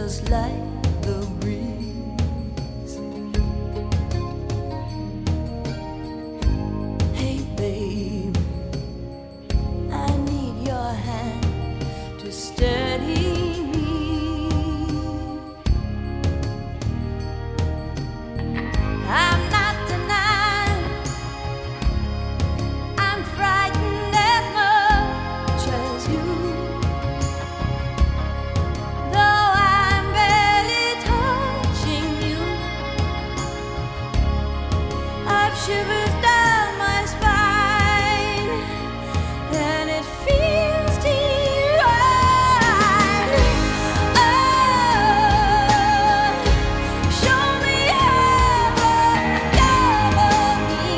just like the breeze. Hey babe, I need your hand to steady me. I'm not denying I'm frightened as much as you. Though I'm barely touching you, I've shivers down my spine, and it feels divine. Oh, show me heaven, cover me,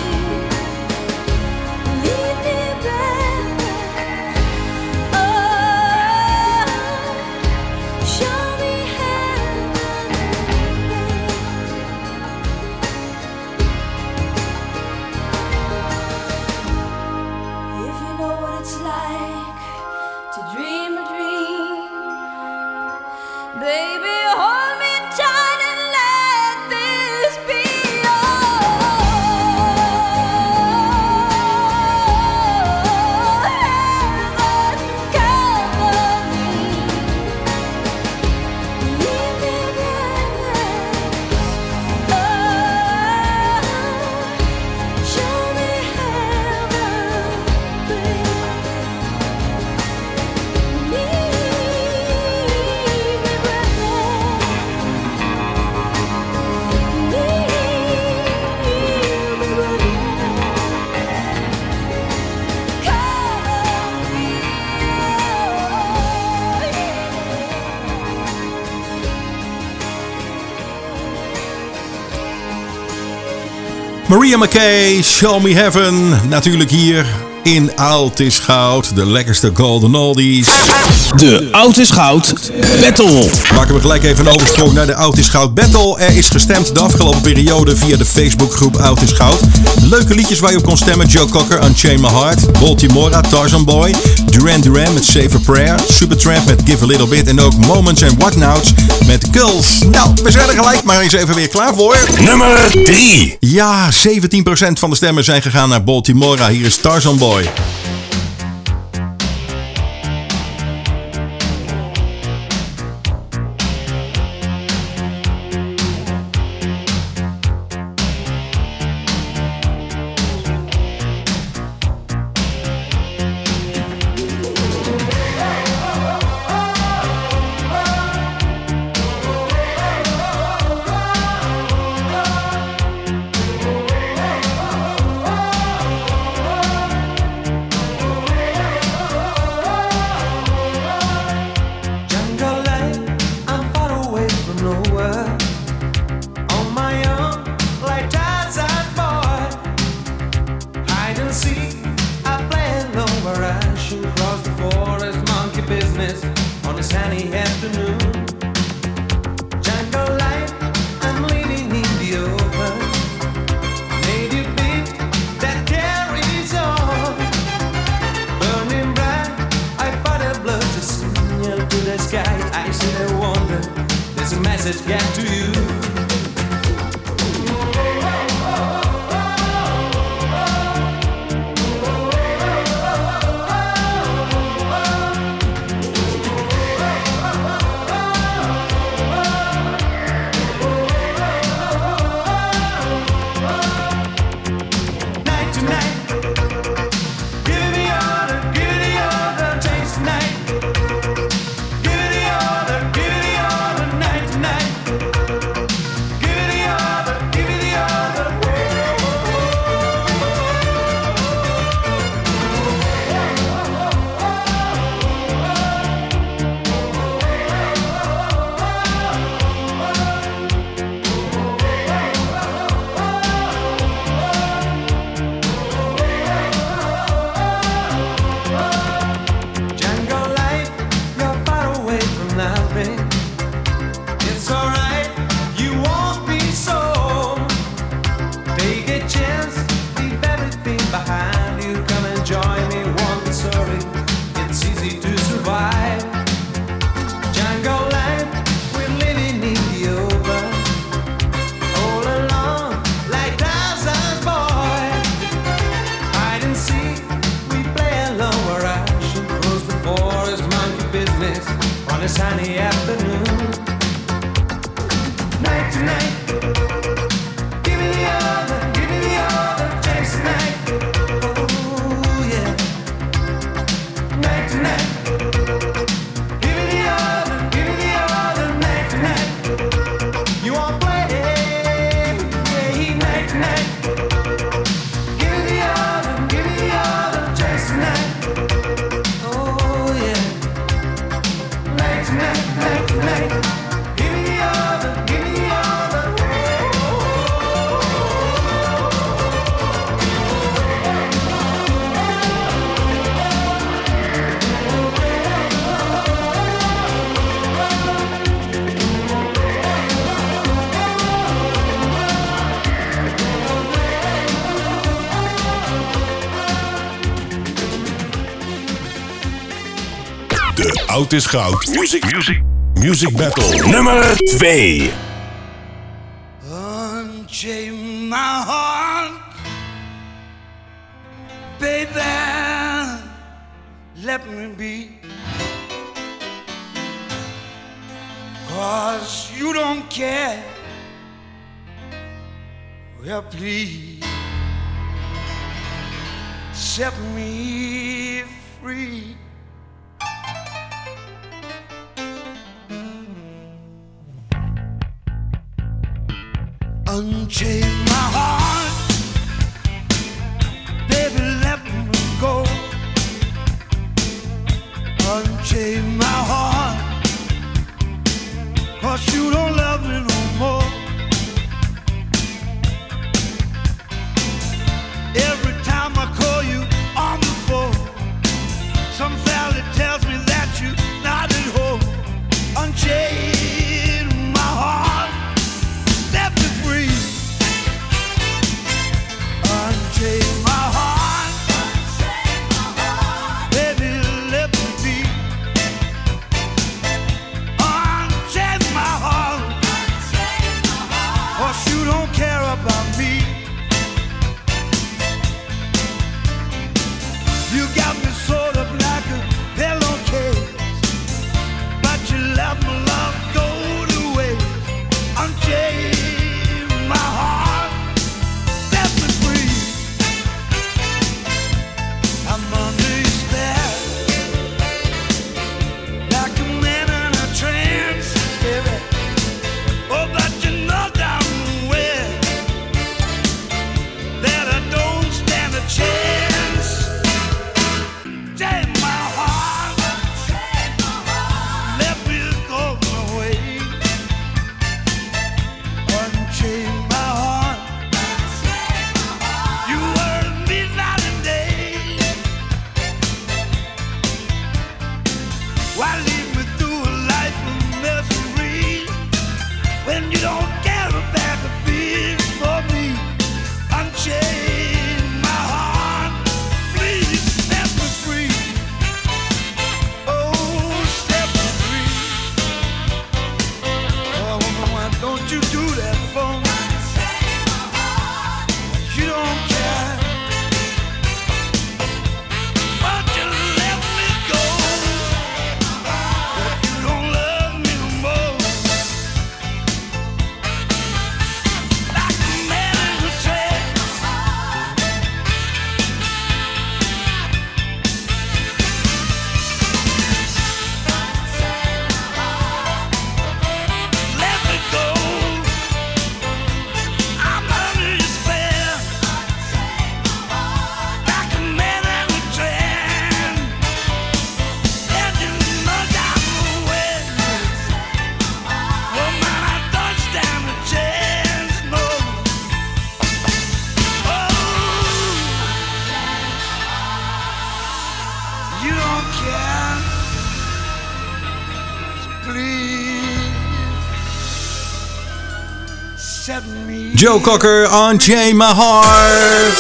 leave me breathless. Oh, show me heaven, if you know what it's like to dream a dream, baby, hold me tight and let this be all. Heaven, cover me, leave me breathless. Oh, show me heaven, baby. Leave me Maria McKay, Show Me Heaven. Natuurlijk hier in Oud is Goud. De lekkerste golden oldies. De Oud is Goud Battle. Maken we gelijk even een oversprong naar de Oud is Goud Battle. Er is gestemd de afgelopen periode via de Facebookgroep Oud is Goud. Leuke liedjes waar je op kon stemmen. Joe Cocker, Unchain My Heart. Baltimora, Tarzan Boy. Duran Duran met Save a Prayer. Supertramp met Give a Little Bit. En ook Moments and What Nows met Girls. Nou, we zijn er gelijk maar eens even weer klaar voor. Nummer 3. Ja, 17% van de stemmen zijn gegaan naar Baltimora. Hier is Tarzan Boy. Jungle life, I'm far away from nowhere. On my own, like Tarzan boy. Hide and seek, I play alone where I should cross the forest, monkey business on a sunny afternoon. Jungle life, I'm living in the open. Native beat that carries on. Burning bright, I fight a blood to signal to the sky. I sit and wonder, there's a message get to you. Night to night, give me order, taste night. Give me order, night to night. miss on a sunny afternoon. Night to night, give me the other taste night. Oh yeah. Night to night, give me the other night to night. You won't play, yeah, night to night. Give me the other taste night. Oh yeah. Night to night, night to night. Give me the other. De Oud is Goud Music Battle nummer 2. Unchain my heart, baby, let me be. 'Cause you don't care. Well, please set me free. Unchain my heart, baby, let me go. Unchain my heart, 'cause you don't love me no more. Every time I call you on the phone, some valley tells me that you're not at home. Unchain my heart, set me free. Unchain my heart, baby, let me be. Unchain my heart, 'cause you don't care about me. You got me sort of like a pillowcase, but you let my love go to waste. Unchain my heart, set me free. I'm under your spell, like a man in a trance, baby. Oh, but you know damn well that I don't stand a chance. Take my heart, let me go away. Unchain my heart, you hurt me night and day. Why lead me through a life of misery when you don't care about the beats for me? Unchain my heart, please set me free. Oh, set me free. Oh, woman, why don't you do that for me? You don't care, but you let me go. But you don't love me no more. Like a man in a trance. Let me go. I'm under your spell. Like a man in a trance. And you know damn well, woman, I don't stand a chance, no. Oh, you don't care. So please set me. Joe Cocker, Unchain My Heart.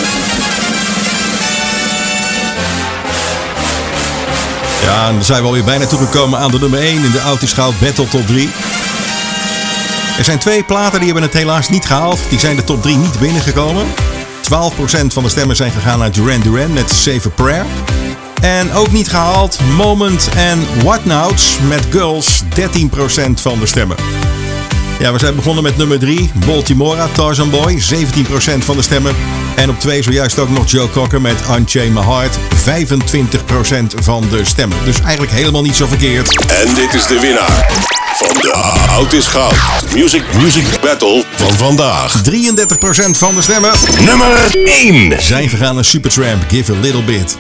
Ja, en dan zijn we alweer bijna toegekomen aan de nummer 1 in de Oud is Goud Battle Top 3. Er zijn 2 platen die hebben het helaas niet gehaald. Die zijn de top 3 niet binnengekomen. 12% van de stemmen zijn gegaan naar Duran Duran met Save a Prayer. En ook niet gehaald Moment en Whatnauts met Girls, 13% van de stemmen. Ja, we zijn begonnen met nummer 3, Baltimora, Tarzan Boy, 17% van de stemmen. En op 2 zojuist ook nog Joe Cocker met Unchain My Heart, 25% van de stemmen. Dus eigenlijk helemaal niet zo verkeerd. En dit is de winnaar van de Oud is Goud Music Battle van vandaag. 33% van de stemmen. Nummer 1 zijn gegaan naar Supertramp, Give a Little Bit.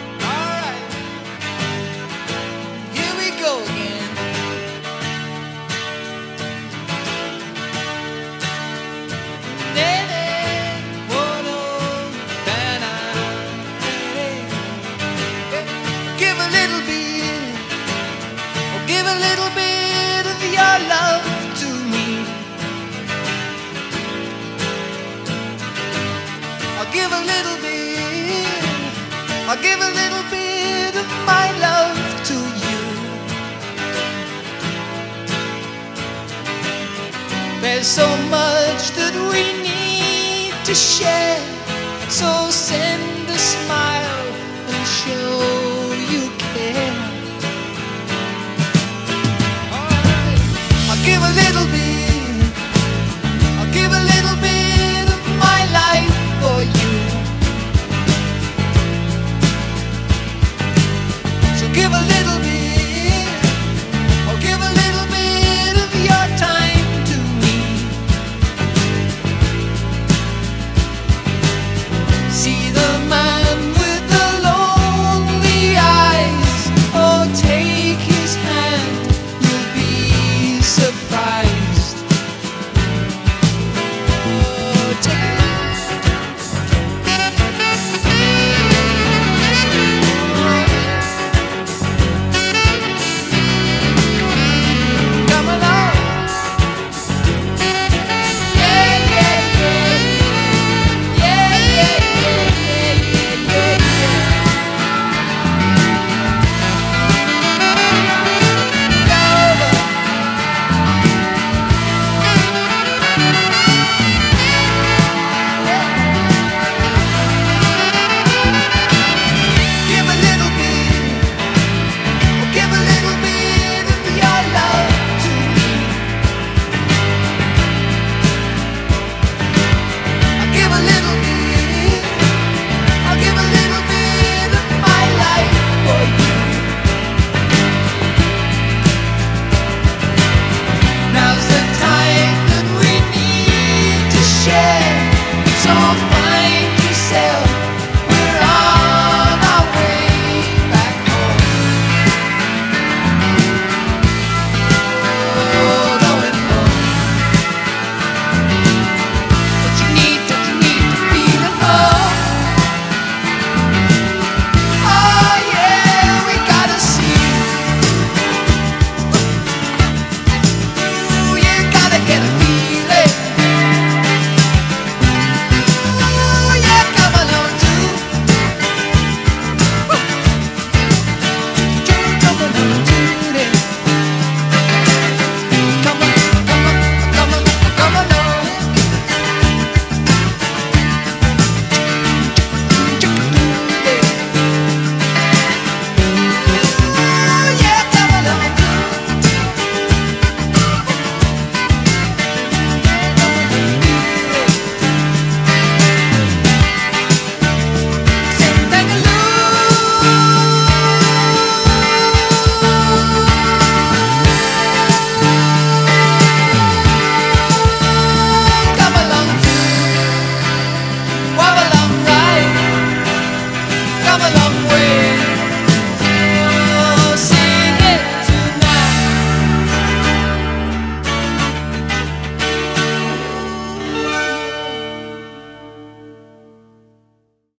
There's so much that we need to share, so send a smile and show you care. All right. I'll give a little bit.